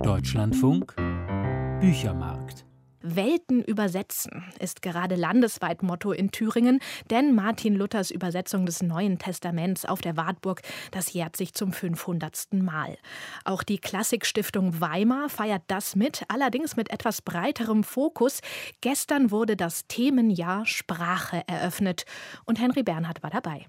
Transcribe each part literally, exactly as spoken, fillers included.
Deutschlandfunk Büchermarkt. Welten übersetzen ist gerade landesweit Motto in Thüringen, denn Martin Luthers Übersetzung des Neuen Testaments auf der Wartburg, das jährt sich zum fünfhundertsten Mal. Auch die Klassikstiftung Weimar feiert das mit, allerdings mit etwas breiterem Fokus. Gestern wurde das Themenjahr Sprache eröffnet und Henry Bernhard war dabei.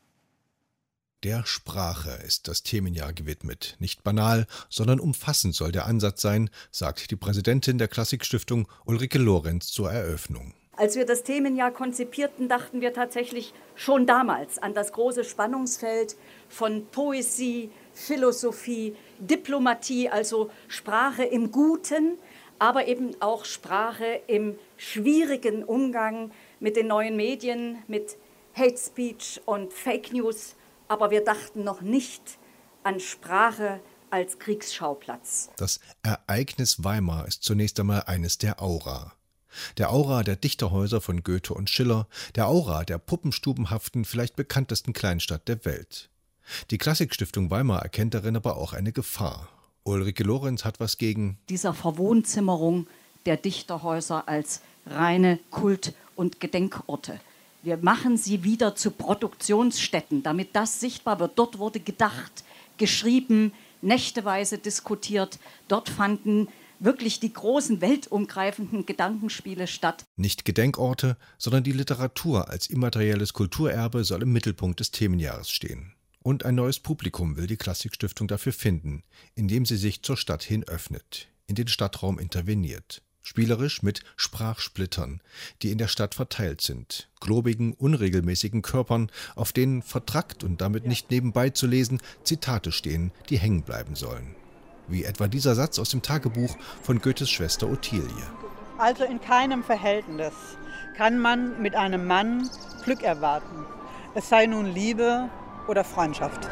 Der Sprache ist das Themenjahr gewidmet. Nicht banal, sondern umfassend soll der Ansatz sein, sagt die Präsidentin der Klassikstiftung Ulrike Lorenz zur Eröffnung. Als wir das Themenjahr konzipierten, dachten wir tatsächlich schon damals an das große Spannungsfeld von Poesie, Philosophie, Diplomatie, also Sprache im Guten, aber eben auch Sprache im schwierigen Umgang mit den neuen Medien, mit Hate Speech und Fake News. Aber wir dachten noch nicht an Sprache als Kriegsschauplatz. Das Ereignis Weimar ist zunächst einmal eines der Aura. Der Aura der Dichterhäuser von Goethe und Schiller, der Aura der puppenstubenhaften, vielleicht bekanntesten Kleinstadt der Welt. Die Klassikstiftung Weimar erkennt darin aber auch eine Gefahr. Ulrike Lorenz hat was gegen dieser Verwohnzimmerung der Dichterhäuser als reine Kult- und Gedenkorte. Wir machen sie wieder zu Produktionsstätten, damit das sichtbar wird. Dort wurde gedacht, geschrieben, nächteweise diskutiert. Dort fanden wirklich die großen weltumgreifenden Gedankenspiele statt. Nicht Gedenkorte, sondern die Literatur als immaterielles Kulturerbe soll im Mittelpunkt des Themenjahres stehen. Und ein neues Publikum will die Klassikstiftung dafür finden, indem sie sich zur Stadt hin öffnet, in den Stadtraum interveniert. Spielerisch mit Sprachsplittern, die in der Stadt verteilt sind, globigen, unregelmäßigen Körpern, auf denen vertrackt und damit nicht nebenbei zu lesen Zitate stehen, die hängen bleiben sollen. Wie etwa dieser Satz aus dem Tagebuch von Goethes Schwester Ottilie. Also in keinem Verhältnis kann man mit einem Mann Glück erwarten. Es sei nun Liebe oder Freundschaft.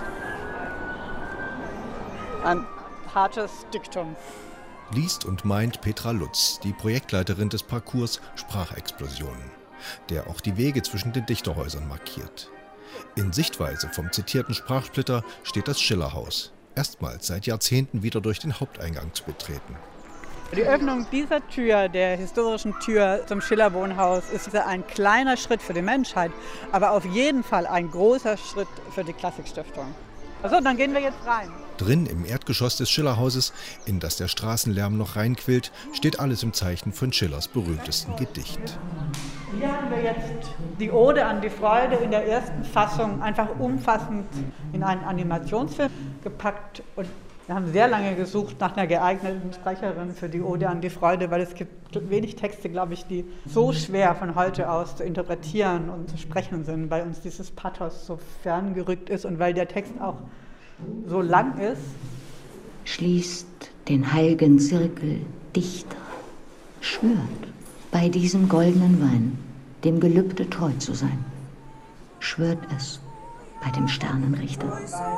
Ein hartes Diktum. Liest und meint Petra Lutz, die Projektleiterin des Parcours Sprachexplosionen, der auch die Wege zwischen den Dichterhäusern markiert. In Sichtweise vom zitierten Sprachsplitter steht das Schillerhaus, erstmals seit Jahrzehnten wieder durch den Haupteingang zu betreten. Die Öffnung dieser Tür, der historischen Tür zum Schiller-Wohnhaus, ist ein kleiner Schritt für die Menschheit, aber auf jeden Fall ein großer Schritt für die Klassikstiftung. Also, dann gehen wir jetzt rein. Drin im Erdgeschoss des Schillerhauses, in das der Straßenlärm noch reinquillt, steht alles im Zeichen von Schillers berühmtesten Gedicht. Hier haben wir jetzt die Ode an die Freude in der ersten Fassung einfach umfassend in einen Animationsfilm gepackt. Und wir haben sehr lange gesucht nach einer geeigneten Sprecherin für die Ode an die Freude, weil es gibt wenig Texte, glaube ich, die so schwer von heute aus zu interpretieren und zu sprechen sind, weil uns dieses Pathos so ferngerückt ist und weil der Text auch so lang ist. Schließt den heiligen Zirkel dichter, schwört bei diesem goldenen Wein, dem Gelübde treu zu sein. Schwört es bei dem Sternenrichter.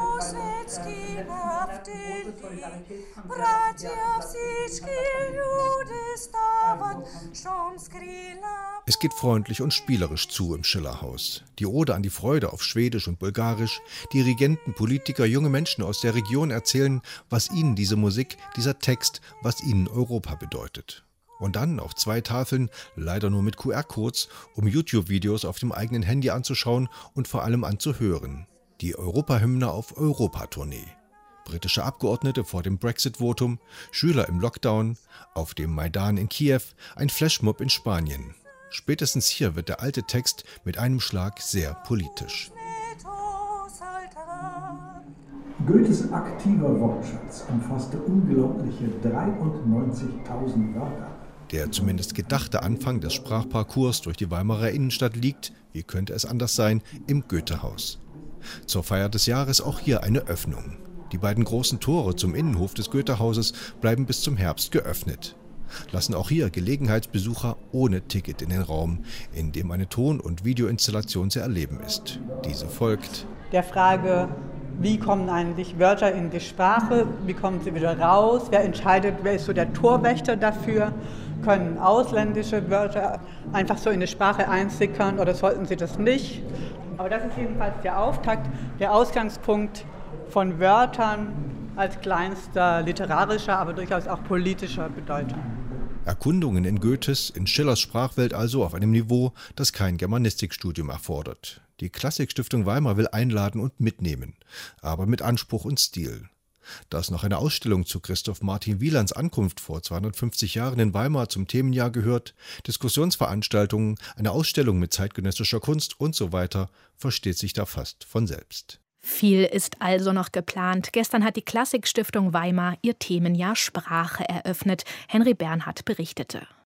Es geht freundlich und spielerisch zu im Schillerhaus. Die Ode an die Freude auf Schwedisch und Bulgarisch. Dirigenten, Politiker, junge Menschen aus der Region erzählen, was ihnen diese Musik, dieser Text, was ihnen Europa bedeutet. Und dann auf zwei Tafeln, leider nur mit Q R-Codes, um YouTube-Videos auf dem eigenen Handy anzuschauen und vor allem anzuhören. Die Europahymne auf Europatournee. Britische Abgeordnete vor dem Brexit-Votum, Schüler im Lockdown, auf dem Maidan in Kiew, ein Flashmob in Spanien. Spätestens hier wird der alte Text mit einem Schlag sehr politisch. Goethes aktiver Wortschatz umfasste unglaubliche dreiundneunzigtausend Wörter. Der zumindest gedachte Anfang des Sprachparcours durch die Weimarer Innenstadt liegt, wie könnte es anders sein, im Goethehaus. Zur Feier des Jahres auch hier eine Öffnung. Die beiden großen Tore zum Innenhof des Goethehauses bleiben bis zum Herbst geöffnet. Lassen auch hier Gelegenheitsbesucher ohne Ticket in den Raum, in dem eine Ton- und Videoinstallation zu erleben ist. Diese folgt der Frage, wie kommen eigentlich Wörter in die Sprache, wie kommen sie wieder raus, wer entscheidet, wer ist so der Torwächter dafür, können ausländische Wörter einfach so in die Sprache einsickern oder sollten sie das nicht? Aber das ist jedenfalls der Auftakt, der Ausgangspunkt von Wörtern, als kleinster literarischer, aber durchaus auch politischer Bedeutung. Erkundungen in Goethes, in Schillers Sprachwelt also auf einem Niveau, das kein Germanistikstudium erfordert. Die Klassikstiftung Weimar will einladen und mitnehmen, aber mit Anspruch und Stil. Dass noch eine Ausstellung zu Christoph Martin Wielands Ankunft vor zweihundertfünfzig Jahren in Weimar zum Themenjahr gehört, Diskussionsveranstaltungen, eine Ausstellung mit zeitgenössischer Kunst und so weiter, versteht sich da fast von selbst. Viel ist also noch geplant. Gestern hat die Klassikstiftung Weimar ihr Themenjahr Sprache eröffnet. Henry Bernhard berichtete.